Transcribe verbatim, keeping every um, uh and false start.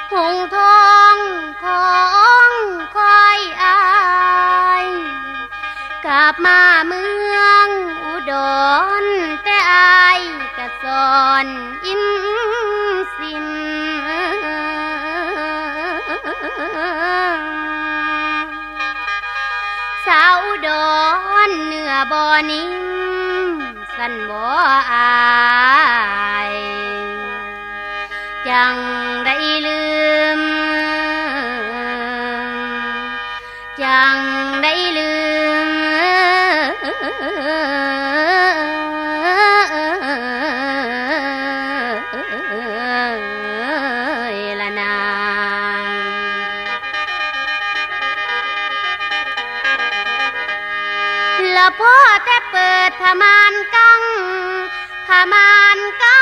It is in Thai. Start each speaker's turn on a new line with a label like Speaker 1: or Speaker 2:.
Speaker 1: หงทองของคอยอายกลับมาเมืองอุดรแต่อายกะสอนอินสินสาวอุดรเนื้อบ่นิ่มสันบ่อายจังได้ลืมจังได้ลืมละนางละพ่อแต่เปิดผ้ามานกังผ้ามานกัง